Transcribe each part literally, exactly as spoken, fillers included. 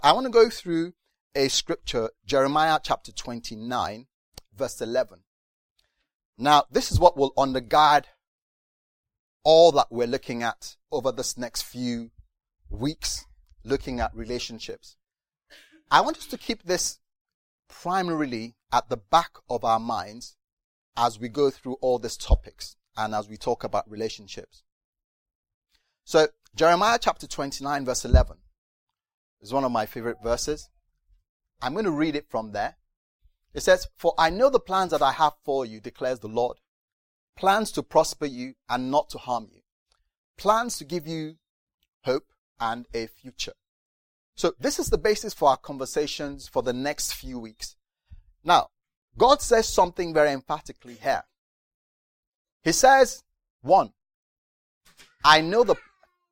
I want to go through a scripture, Jeremiah chapter twenty-nine, verse eleven. Now, this is what will undergird all that we're looking at over this next few weeks, looking at relationships. I want us to keep this primarily at the back of our minds as we go through all these topics and as we talk about relationships. So, Jeremiah chapter twenty-nine, verse eleven is one of my favorite verses. I'm going to read it from there. It says, "For I know the plans that I have for you, declares the Lord. Plans to prosper you and not to harm you. Plans to give you hope and a future." So this is the basis for our conversations for the next few weeks. Now, God says something very emphatically here. He says, one, I know the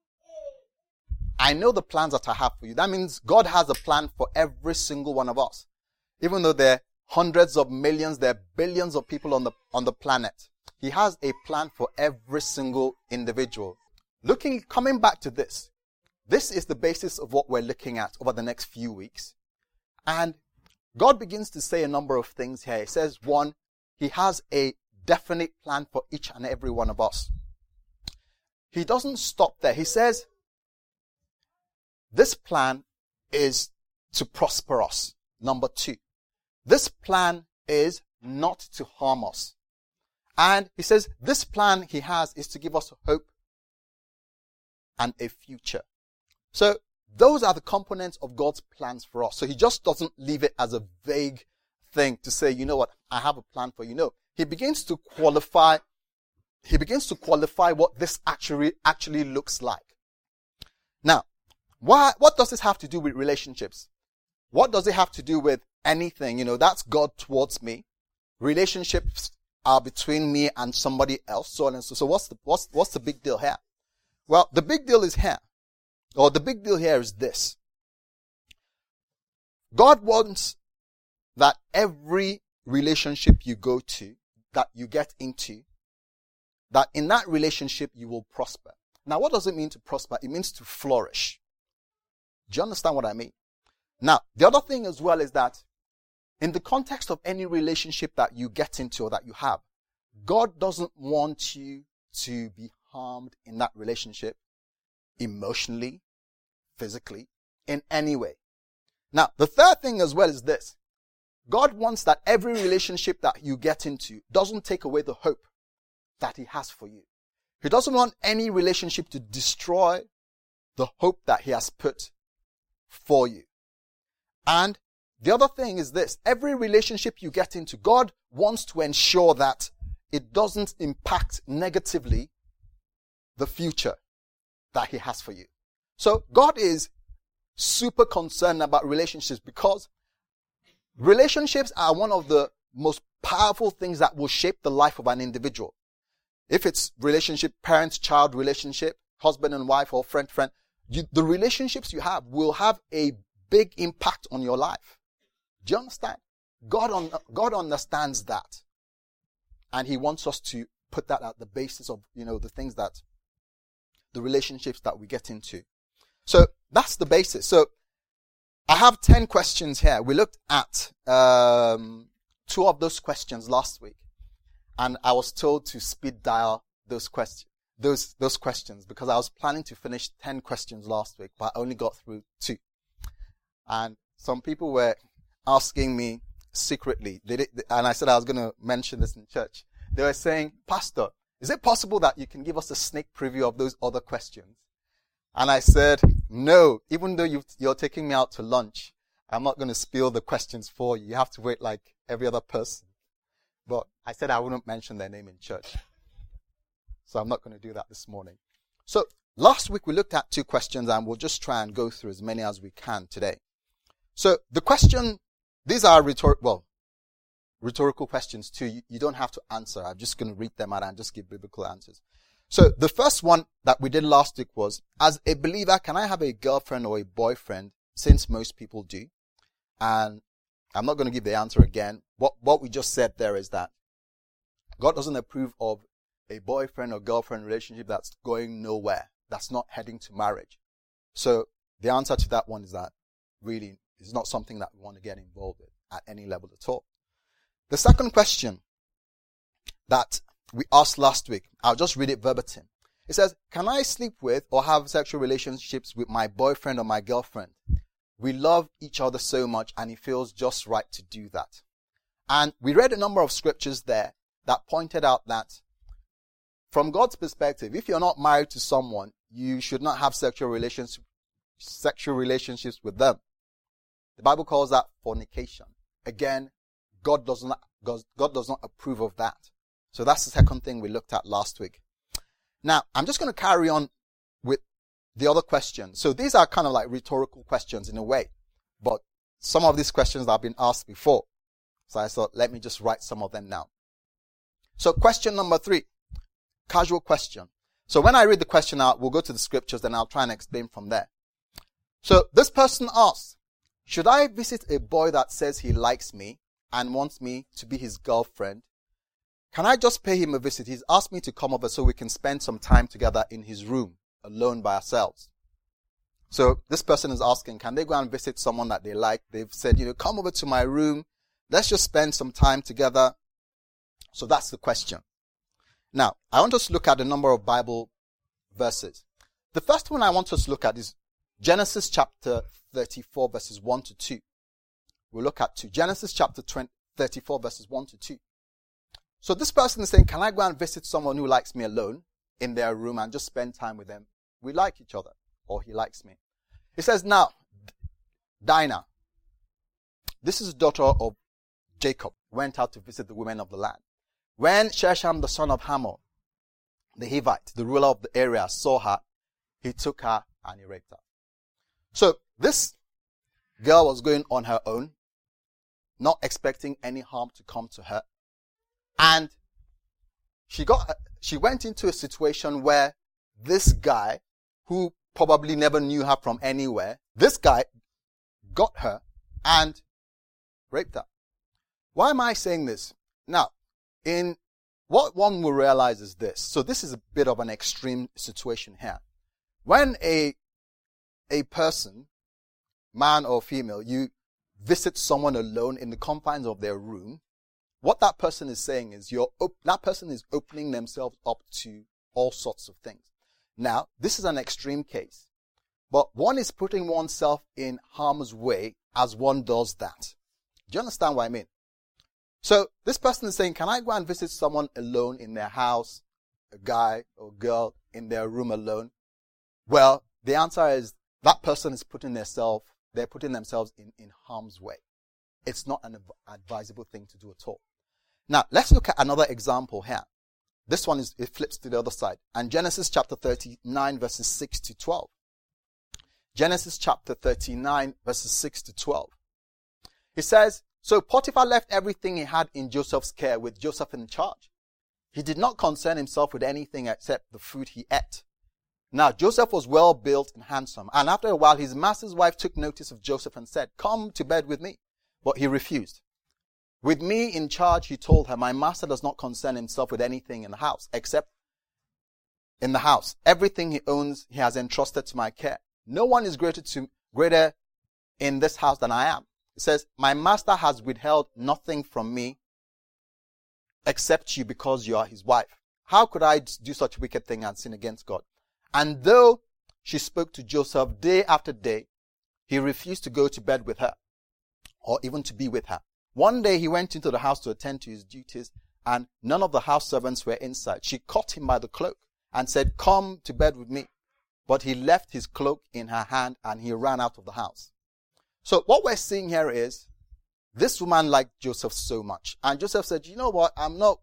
I know the plans that I have for you. That means God has a plan for every single one of us. Even though there are hundreds of millions, there are billions of people on the, on the planet. He has a plan for every single individual. Looking, coming back to this, this is the basis of what we're looking at over the next few weeks. And God begins to say a number of things here. He says, one, He has a definite plan for each and every one of us. He doesn't stop there. He says, this plan is to prosper us. Number two, this plan is not to harm us. And he says this plan he has is to give us hope and a future. So those are the components of God's plans for us. So he just doesn't leave it as a vague thing to say, you know what, I have a plan for you. No, he begins to qualify, he begins to qualify what this actually, actually looks like. Now, Why, what does this have to do with relationships? What does it have to do with anything? You know, that's God towards me. Relationships are between me and somebody else, so on and so. So what's the, what's, what's the big deal here? Well, the big deal is here. Or the big deal here is this. God wants that every relationship you go to, that you get into, that in that relationship you will prosper. Now, what does it mean to prosper? It means to flourish. Do you understand what I mean? Now, the other thing as well is that in the context of any relationship that you get into or that you have, God doesn't want you to be harmed in that relationship emotionally, physically, in any way. Now, the third thing as well is this. God wants that every relationship that you get into doesn't take away the hope that He has for you. He doesn't want any relationship to destroy the hope that He has put for you. And the other thing is this. Every relationship you get into, God wants to ensure that it doesn't impact negatively the future that He has for you. So God is super concerned about relationships because relationships are one of the most powerful things that will shape the life of an individual. If it's relationship, parent-child relationship, husband and wife, or friend-friend, you, the relationships you have will have a big impact on your life. Do you understand? God, un, God understands that. And He wants us to put that at the basis of, you know, the things that, the relationships that we get into. So that's the basis. So I have ten questions here. We looked at um, two of those questions last week. And I was told to speed dial those questions. Those, those questions, because I was planning to finish ten questions last week, but I only got through two. And some people were asking me secretly, did it, and I said I was going to mention this in church. They were saying, Pastor, is it possible that you can give us a sneak preview of those other questions? And I said, no, even though you've, you're taking me out to lunch, I'm not going to spill the questions for you. You have to wait like every other person. But I said I wouldn't mention their name in church. So I'm not going to do that this morning. So last week we looked at two questions and we'll just try and go through as many as we can today. So the question, these are rhetorical, well, rhetorical questions too. You, you don't have to answer. I'm just going to read them out and just give biblical answers. So the first one that we did last week was, as a believer, can I have a girlfriend or a boyfriend? Since most people do. And I'm not going to give the answer again. What, what we just said there is that God doesn't approve of a boyfriend or girlfriend relationship that's going nowhere, that's not heading to marriage. So the answer to that one is that really is not something that we want to get involved with at any level at all. The second question that we asked last week, I'll just read it verbatim. It says, can I sleep with or have sexual relationships with my boyfriend or my girlfriend? We love each other so much and it feels just right to do that. And we read a number of scriptures there that pointed out that from God's perspective, if you're not married to someone, you should not have sexual relations, sexual relationships with them. The Bible calls that fornication. Again, God does not, God, God does not approve of that. So that's the second thing we looked at last week. Now, I'm just going to carry on with the other questions. So these are kind of like rhetorical questions in a way, but some of these questions have been asked before. So I thought, let me just write some of them now. So question number three, casual question. So when I read the question out, we'll go to the scriptures and I'll try and explain from there. So this person asks, should I visit a boy that says he likes me and wants me to be his girlfriend? Can I just pay him a visit? He's asked me to come over so we can spend some time together in his room, alone by ourselves. So this person is asking, can they go and visit someone that they like? They've said, you know, come over to my room. Let's just spend some time together. So that's the question. Now, I want us to look at a number of Bible verses. The first one I want us to look at is Genesis chapter thirty-four, verses one to two. We'll look at two. Genesis chapter thirty-four, verses one to two. So this person is saying, can I go and visit someone who likes me alone in their room and just spend time with them? We like each other, or he likes me. He says, now, Dinah, this is the daughter of Jacob, went out to visit the women of the land. When Sheshan, the son of Hamor, the Hivite, the ruler of the area, saw her, he took her and he raped her. So this girl was going on her own, not expecting any harm to come to her. And she got, she went into a situation where this guy, who probably never knew her from anywhere, this guy got her and raped her. Why am I saying this? Now, in what one will realize is this. So this is a bit of an extreme situation here. When a, a person, man or female, you visit someone alone in the confines of their room, what that person is saying is you're op- that person is opening themselves up to all sorts of things. Now, this is an extreme case, but one is putting oneself in harm's way as one does that. Do you understand what I mean? So this person is saying, can I go and visit someone alone in their house, a guy or girl in their room alone? Well, the answer is that person is putting themselves, they're putting themselves in, in harm's way. It's not an advisable thing to do at all. Now, let's look at another example here. This one is, it flips to the other side. And Genesis chapter thirty-nine, verses six to twelve. Genesis chapter thirty-nine, verses six to twelve. He says, so Potiphar left everything he had in Joseph's care with Joseph in charge. He did not concern himself with anything except the food he ate. Now, Joseph was well built and handsome. And after a while, his master's wife took notice of Joseph and said, come to bed with me. But he refused. With me in charge, he told her, my master does not concern himself with anything in the house, except in the house. Everything he owns, he has entrusted to my care. No one is greater to, greater in this house than I am. It says, my master has withheld nothing from me except you because you are his wife. How could I do such a wicked thing and sin against God? And though she spoke to Joseph day after day, he refused to go to bed with her or even to be with her. One day he went into the house to attend to his duties and none of the house servants were inside. She caught him by the cloak and said, come to bed with me. But he left his cloak in her hand and he ran out of the house. So what we're seeing here is this woman liked Joseph so much. And Joseph said, you know what? I'm not,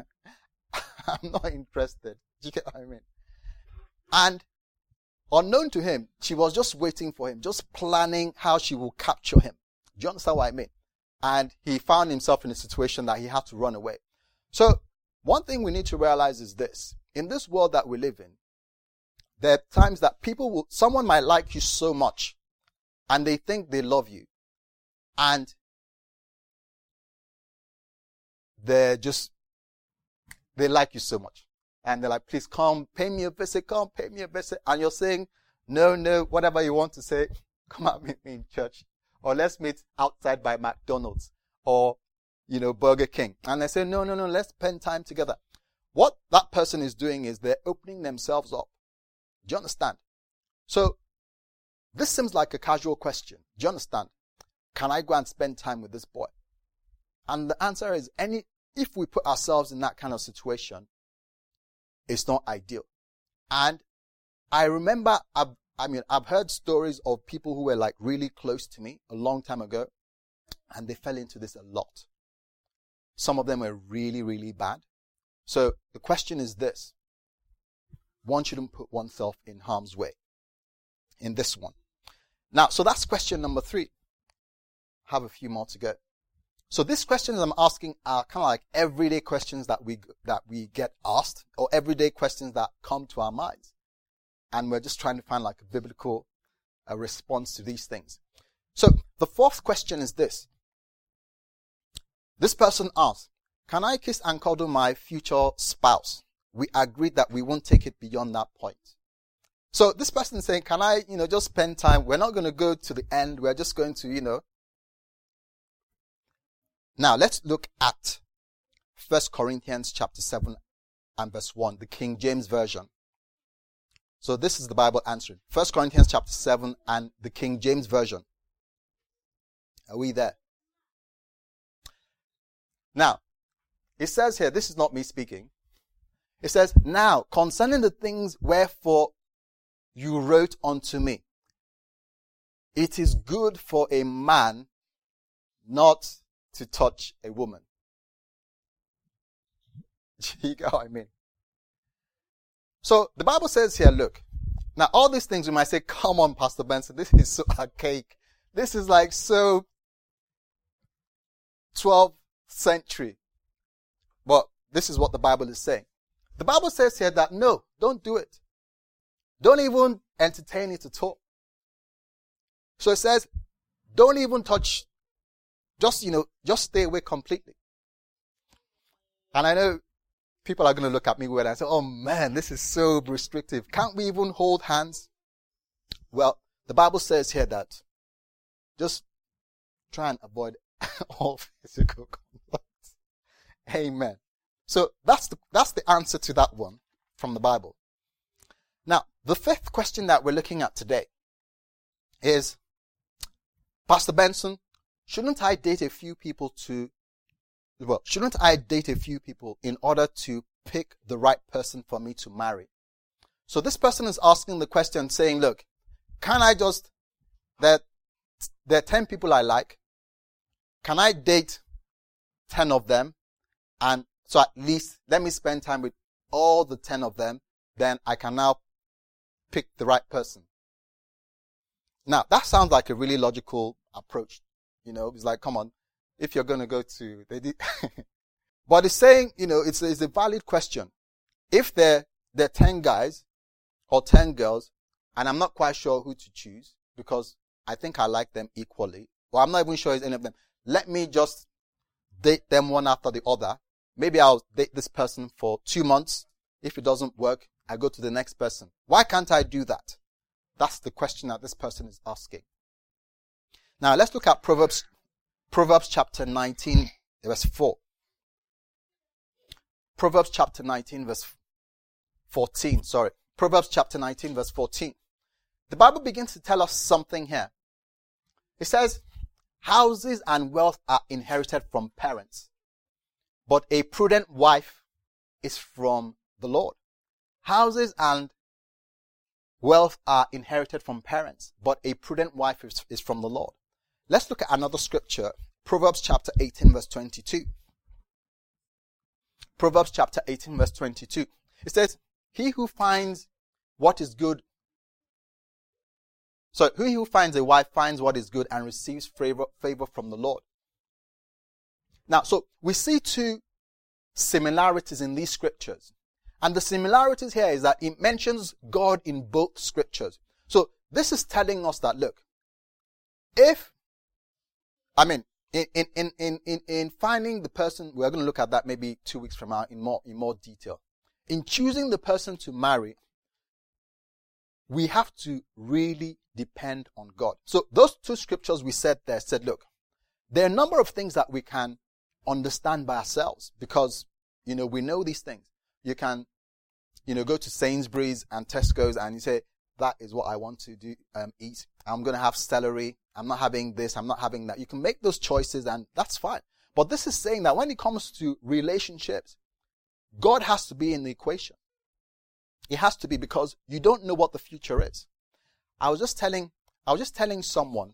I'm not interested. Do you get what I mean? And unknown to him, she was just waiting for him, just planning how she will capture him. Do you understand what I mean? And he found himself in a situation that he had to run away. So one thing we need to realize is this. In this world that we live in, there are times that people will, someone might like you so much and they think they love you. And they're just, they like you so much. And they're like, please come, pay me a visit, come, pay me a visit. And you're saying, no, no, whatever you want to say, come out meet me in church. Or let's meet outside by McDonald's or, you know, Burger King. And they say, no, no, no, let's spend time together. What that person is doing is they're opening themselves up. Do you understand? So, this seems like a casual question. Do you understand? Can I go and spend time with this boy? And the answer is, any, if we put ourselves in that kind of situation, it's not ideal. And I remember, I've, I mean, I've heard stories of people who were like really close to me a long time ago, and they fell into this a lot. Some of them were really, really bad. So the question is this. One shouldn't put oneself in harm's way in this one. Now, so that's question number three. Have a few more to go. So these questions I'm asking are kind of like everyday questions that we that we get asked, or everyday questions that come to our minds. And we're just trying to find like a biblical uh, response to these things. So the fourth question is this. This person asks, can I kiss and cuddle my future spouse? We agreed that we won't take it beyond that point. So this person is saying, can I, you know, just spend time? We're not going to go to the end. We're just going to, you know. Now let's look at First Corinthians chapter seven and verse one, the King James Version. So this is the Bible answering. First Corinthians chapter seven and the King James Version. Are we there? Now, it says here, this is not me speaking. It says, now, concerning the things wherefore you wrote unto me, it is good for a man not to touch a woman. You get what I mean? So, the Bible says here, look, now all these things we might say, come on, Pastor Benson, this is so archaic. This is like so twelfth century. But this is what the Bible is saying. The Bible says here that no, don't do it. Don't even entertain it at all. So it says, don't even touch, just, you know, just stay away completely. And I know people are going to look at me when I say, oh man, this is so restrictive. Can't we even hold hands? Well, the Bible says here that just try and avoid all physical contact. Amen. So that's the, that's the answer to that one from the Bible. Now, the fifth question that we're looking at today is, Pastor Benson, shouldn't I date a few people to, well, shouldn't I date a few people in order to pick the right person for me to marry? So this person is asking the question saying, look, can I just, there, there are ten people I like. Can I date ten of them? And so at least let me spend time with all the ten of them. Then I can now pick the right person. Now, that sounds like a really logical approach. You know, it's like, come on, if you're going to go to, they did. But it's saying, you know, it's, it's a valid question. If there, there are ten guys or ten girls, and I'm not quite sure who to choose because I think I like them equally, or I'm not even sure it's any of them, let me just date them one after the other. Maybe I'll date this person for two months. If it doesn't work, I go to the next person. Why can't I do that? That's the question that this person is asking. Now let's look at Proverbs, Proverbs chapter nineteen, verse four. Proverbs chapter nineteen, verse fourteen, sorry. Proverbs chapter nineteen, verse fourteen. The Bible begins to tell us something here. It says, houses and wealth are inherited from parents, but a prudent wife is from the Lord. Houses and wealth are inherited from parents, but a prudent wife is, is from the Lord. Let's look at another scripture. Proverbs chapter eighteen, verse twenty-two. Proverbs chapter eighteen, verse twenty-two. It says, he who finds what is good, so he who finds a wife finds what is good and receives favor, favor from the Lord. Now, so we see two similarities in these scriptures. And the similarities here is that it mentions God in both scriptures. So this is telling us that, look, if, I mean, in, in, in, in, in finding the person, we're going to look at that maybe two weeks from now in more, in more detail. In choosing the person to marry, we have to really depend on God. So those two scriptures we said there said, look, there are a number of things that we can understand by ourselves because, you know, we know these things. You can, you know, go to Sainsbury's and Tesco's and you say, that is what I want to do, um, eat. I'm going to have celery. I'm not having this. I'm not having that. You can make those choices and that's fine. But this is saying that when it comes to relationships, God has to be in the equation. It has to be because you don't know what the future is. I was just telling, I was just telling someone,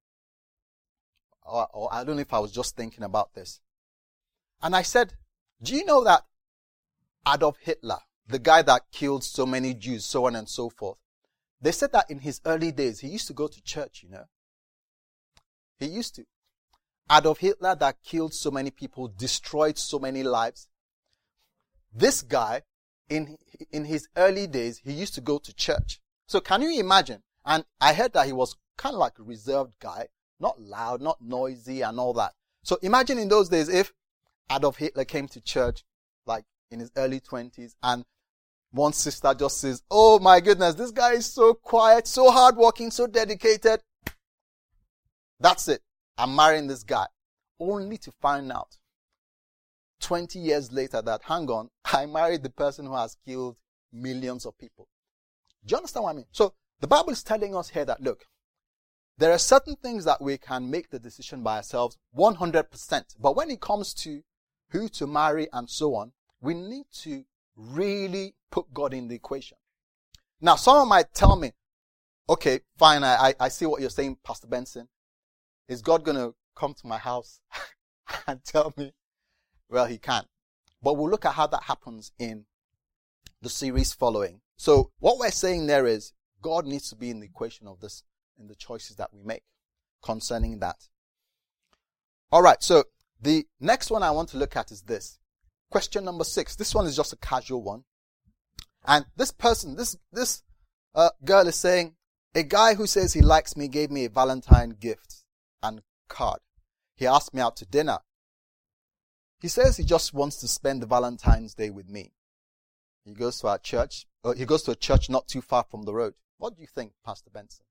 or, or I don't know if I was just thinking about this. And I said, do you know that Adolf Hitler, the guy that killed so many Jews, so on and so forth, they said that in his early days, he used to go to church, you know. He used to. Adolf Hitler that killed so many people, destroyed so many lives. This guy, in in his early days, he used to go to church. So can you imagine? And I heard that he was kind of like a reserved guy, not loud, not noisy and all that. So imagine in those days if Adolf Hitler came to church like in his early twenties and one sister just says, oh my goodness, this guy is so quiet, so hardworking, so dedicated. That's it. I'm marrying this guy. Only to find out twenty years later that, hang on, I married the person who has killed millions of people. Do you understand what I mean? So the Bible is telling us here that, look, there are certain things that we can make the decision by ourselves one hundred percent. But when it comes to who to marry and so on, we need to really put God in the equation. Now, someone might tell me, okay, fine, I, I see what you're saying, Pastor Benson. Is God going to come to my house and tell me? Well, he can. But we'll look at how that happens in the series following. So what we're saying there is God needs to be in the equation of this, in the choices that we make concerning that. All right, so the next one I want to look at is this. Question number six. This one is just a casual one. And this person, this this uh, girl is saying, a guy who says he likes me gave me a Valentine gift and card. He asked me out to dinner. He says he just wants to spend the Valentine's Day with me. He goes to our church. Uh, he goes to a church not too far from the road. What do you think, Pastor Benson?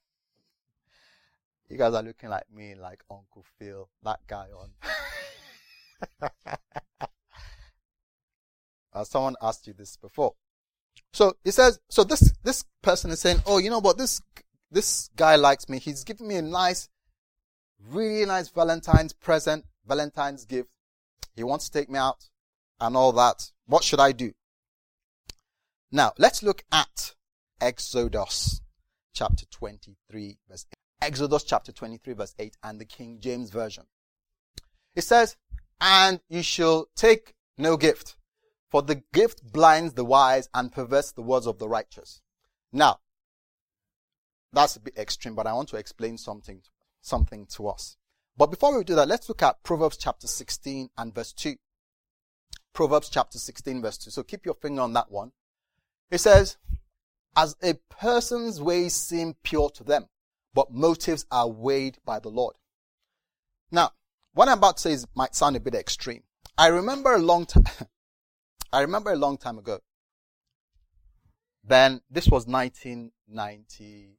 You guys are looking like me, like Uncle Phil, that guy on. uh, someone asked you this before. So he says, so this this person is saying, oh, you know what, this this guy likes me. He's giving me a nice, really nice Valentine's present, Valentine's gift. He wants to take me out and all that. What should I do? Now, let's look at Exodus chapter twenty-three, verse eight. Exodus chapter twenty-three, verse eight, and the King James Version. It says, and you shall take no gift, for the gift blinds the wise and perverts the words of the righteous. Now, that's a bit extreme, but I want to explain something, something to us. But before we do that, let's look at Proverbs chapter sixteen and verse two. Proverbs chapter sixteen, verse two. So keep your finger on that one. It says, as a person's ways seem pure to them, but motives are weighed by the Lord. Now, what I'm about to say is, might sound a bit extreme. I remember a long time, I remember a long time ago. Then, this was nineteen ninety,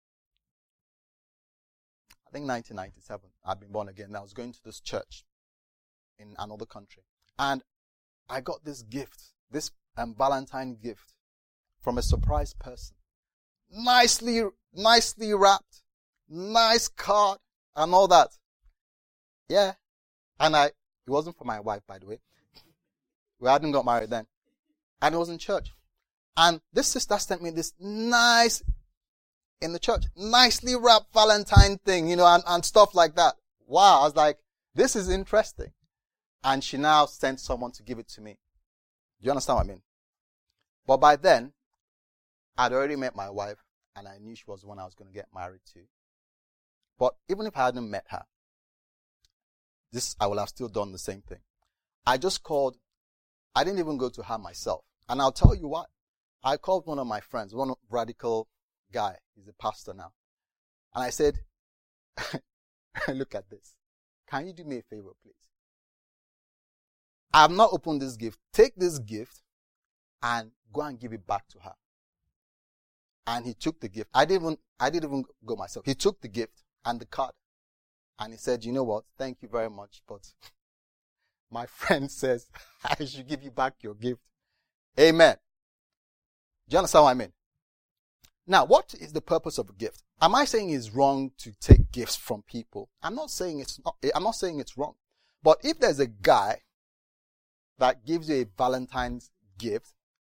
I think nineteen ninety-seven. I'd been born again. I was going to this church in another country. And I got this gift, this um, Valentine gift from a surprise person. Nicely, nicely wrapped, nice card and all that. Yeah. And I, it wasn't for my wife, by the way. We hadn't got married then. And it was in church. And this sister sent me this nice, in the church, nicely wrapped Valentine thing, you know, and, and stuff like that. Wow. I was like, this is interesting. And she now sent someone to give it to me. Do you understand what I mean? But by then, I'd already met my wife, and I knew she was the one I was going to get married to. But even if I hadn't met her, this, I would have still done the same thing. I just called, I didn't even go to her myself. And I'll tell you what, I called one of my friends, one radical guy, he's a pastor now. And I said, look at this. Can you do me a favor, please? I have not opened this gift. Take this gift and go and give it back to her. And he took the gift. I didn't even, I didn't even go myself. He took the gift and the card. And he said, you know what? Thank you very much. But my friend says, I should give you back your gift. Amen. Do you understand what I mean? Now, what is the purpose of a gift? Am I saying it's wrong to take gifts from people? I'm not saying it's not, I'm not saying it's wrong. But if there's a guy that gives you a Valentine's gift,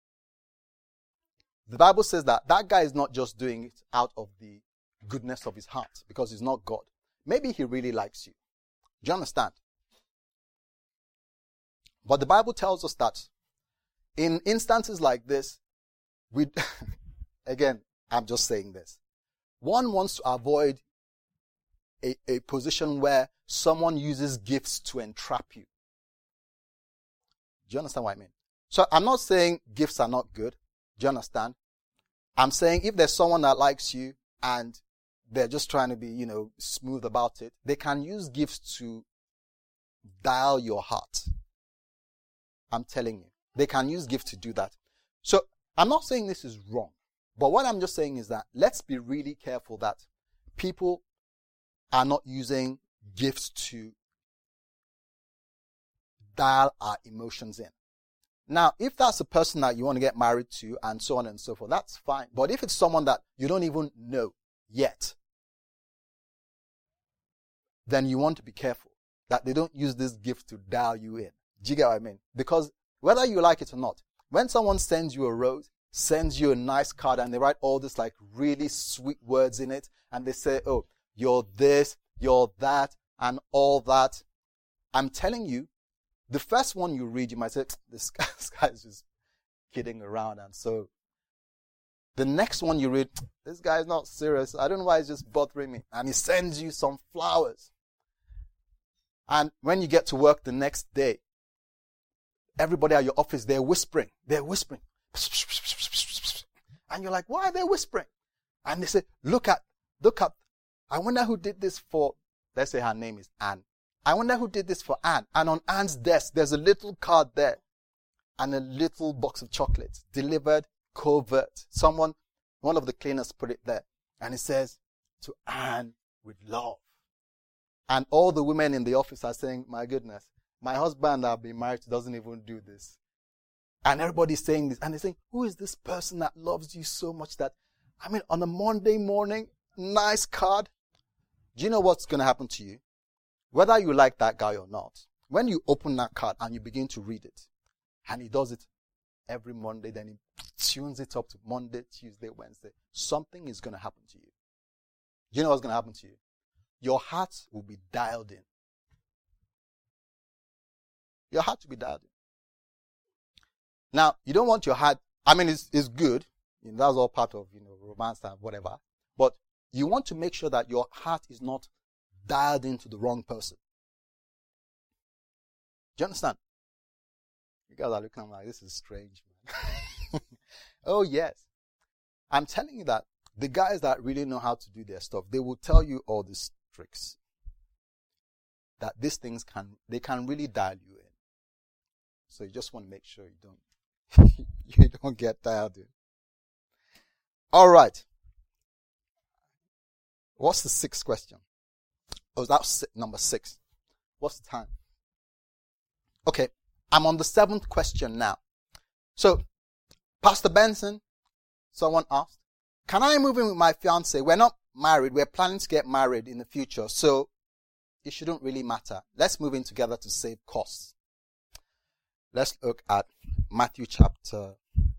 the Bible says that that guy is not just doing it out of the goodness of his heart, because he's not God. Maybe he really likes you. Do you understand? But the Bible tells us that in instances like this, we, again, I'm just saying this. One wants to avoid a, a position where someone uses gifts to entrap you. Do you understand what I mean? So I'm not saying gifts are not good. Do you understand? I'm saying if there's someone that likes you and they're just trying to be, you know, smooth about it, they can use gifts to dial your heart. I'm telling you. They can use gifts to do that. So I'm not saying this is wrong. But what I'm just saying is that let's be really careful that people are not using gifts to dial our emotions in. Now, if that's a person that you want to get married to and so on and so forth, that's fine. But if it's someone that you don't even know yet, then you want to be careful that they don't use this gift to dial you in. Do you get what I mean? Because whether you like it or not, when someone sends you a rose, sends you a nice card, and they write all this like really sweet words in it, and they say, oh, you're this, you're that, and all that, I'm telling you, the first one you read, you might say, this guy, this guy is just kidding around. And so the next one you read, this guy is not serious. I don't know why he's just bothering me. And he sends you some flowers. And when you get to work the next day, everybody at your office, they're whispering. They're whispering. And you're like, why are they whispering? And they say, look at, look at, I wonder who did this for, let's say her name is Anne. I wonder who did this for Anne. And on Anne's desk, there's a little card there and a little box of chocolates delivered covert. Someone, one of the cleaners put it there. And it says, to Anne with love. And all the women in the office are saying, my goodness, my husband I've been married to doesn't even do this. And everybody's saying this. And they're saying, who is this person that loves you so much that, I mean, on a Monday morning, nice card. Do you know what's going to happen to you? Whether you like that guy or not, when you open that card and you begin to read it, and he does it every Monday, then he tunes it up to Monday, Tuesday, Wednesday, something is going to happen to you. Do you know what's going to happen to you? Your heart will be dialed in. Your heart will be dialed in. Now, you don't want your heart, I mean, it's, it's good. You know, that's all part of, you know, romance and whatever. But you want to make sure that your heart is not dialed into the wrong person. Do you understand? You guys are looking at me like, this is strange, man. Oh, yes. I'm telling you that the guys that really know how to do their stuff, they will tell you all these tricks. That these things can, they can really dial you in. So you just want to make sure you don't, you don't get dialed in. All right. What's the sixth question? Oh, that's number six. What's the time? Okay, I'm on the seventh question now. So, Pastor Benson, someone asked, can I move in with my fiance? We're not married. We're planning to get married in the future. So, it shouldn't really matter. Let's move in together to save costs. Let's look at Matthew chapter,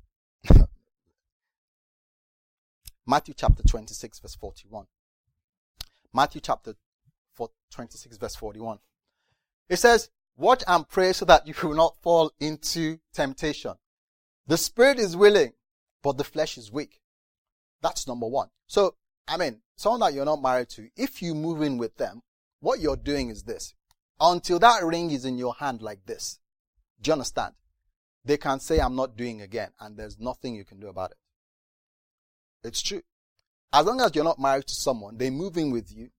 Matthew chapter twenty-six, verse forty-one. Matthew chapter twenty-six, verse forty-one. It says, watch and pray so that you will not fall into temptation. The spirit is willing, but the flesh is weak. That's number one. So, I mean, someone that you're not married to, if you move in with them, what you're doing is this. Until that ring is in your hand like this, do you understand? They can say, I'm not doing again, and there's nothing you can do about it. It's true. As long as you're not married to someone, they move in with you.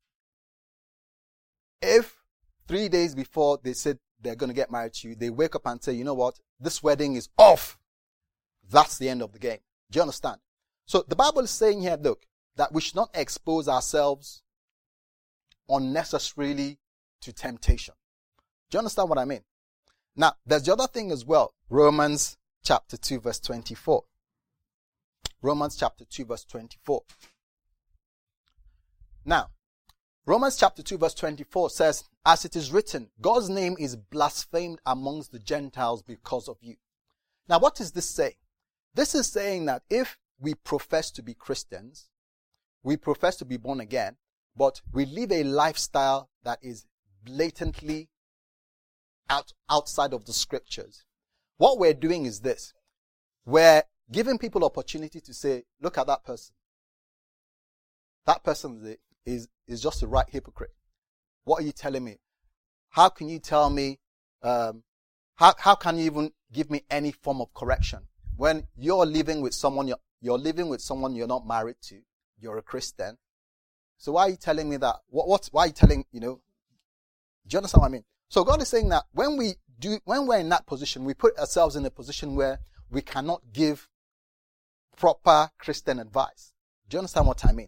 If three days before they said they're going to get married to you, they wake up and say, you know what, this wedding is off. That's the end of the game. Do you understand? So the Bible is saying here, look, that we should not expose ourselves unnecessarily to temptation. Do you understand what I mean? Now, there's the other thing as well. Romans chapter two, verse twenty-four. Romans chapter two, verse twenty-four. Now, Romans chapter two, verse twenty-four says, as it is written, God's name is blasphemed amongst the Gentiles because of you. Now, what is this saying? This is saying that if we profess to be Christians, we profess to be born again, but we live a lifestyle that is blatantly out, outside of the scriptures, what we're doing is this. We're giving people opportunity to say, look at that person. That person is, is just a right hypocrite. What are you telling me? How can you tell me, um, how, how can you even give me any form of correction? When you're living with someone, you're, you're living with someone you're not married to, you're a Christian. So why are you telling me that? What, what, why are you telling, you know, do you understand what I mean? So God is saying that when we do, when we're in that position, we put ourselves in a position where we cannot give proper Christian advice. Do you understand what I mean?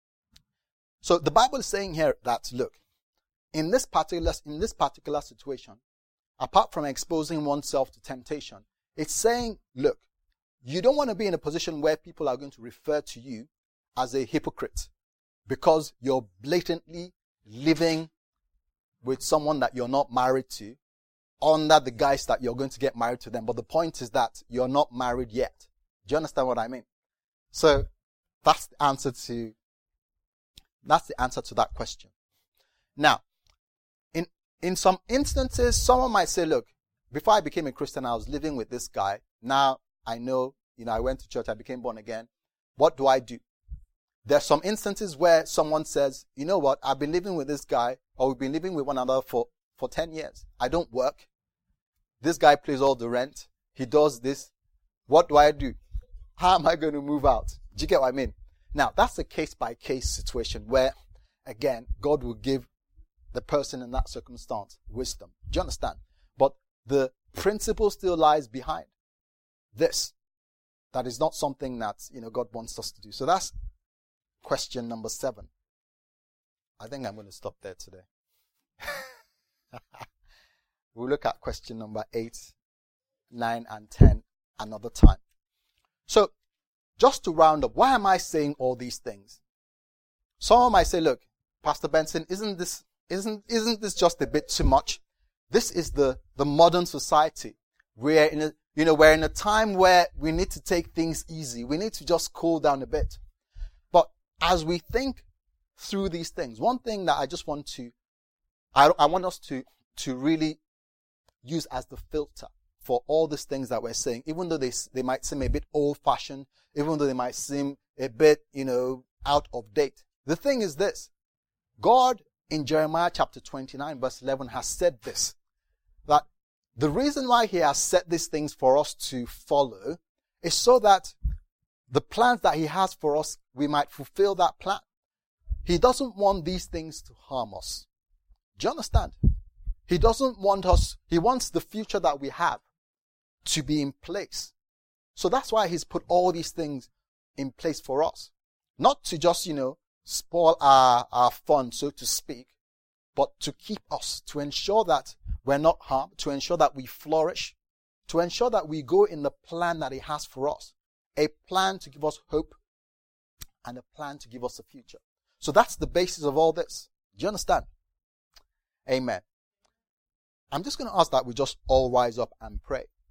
So the Bible is saying here that, look, in this particular, in this particular situation, apart from exposing oneself to temptation, it's saying, look, you don't want to be in a position where people are going to refer to you as a hypocrite because you're blatantly living with someone that you're not married to under the guise that you're going to get married to them. But the point is that you're not married yet. Do you understand what I mean? So that's the answer to, that's the answer to that question. Now, in, in some instances, someone might say, look, before I became a Christian, I was living with this guy. Now I know, you know, I went to church, I became born again. What do I do? There's some instances where someone says, you know what, I've been living with this guy, or we've been living with one another for, for ten years. I don't work. This guy pays all the rent. He does this. What do I do? How am I going to move out? Do you get what I mean? Now, that's a case-by-case situation where, again, God will give the person in that circumstance wisdom. Do you understand? But the principle still lies behind this. That is not something that, you know, God wants us to do. So that's question number seven. I think I'm going to stop there today. We'll look at question number eight, nine, and ten another time. So, just to round up, why am I saying all these things? Someone might say, look, Pastor Benson, isn't this, isn't, isn't this just a bit too much? This is the, the modern society. We're in a, you know, we're in a time where we need to take things easy. We need to just cool down a bit. But as we think through these things, one thing that I just want to, I, I want us to, to really use as the filter for all these things that we're saying, even though they, they might seem a bit old-fashioned, even though they might seem a bit, you know, out of date. The thing is this. God in Jeremiah chapter twenty-nine verse eleven has said this, that the reason why he has set these things for us to follow is so that the plans that he has for us, we might fulfill that plan. He doesn't want these things to harm us. Do you understand? He doesn't want us, he wants the future that we have to be in place. So that's why he's put all these things in place for us. Not to just, you know, spoil our, our fun, so to speak, but to keep us, to ensure that we're not harmed, to ensure that we flourish, to ensure that we go in the plan that he has for us. A plan to give us hope and a plan to give us a future. So that's the basis of all this. Do you understand? Amen. I'm just going to ask that we just all rise up and pray.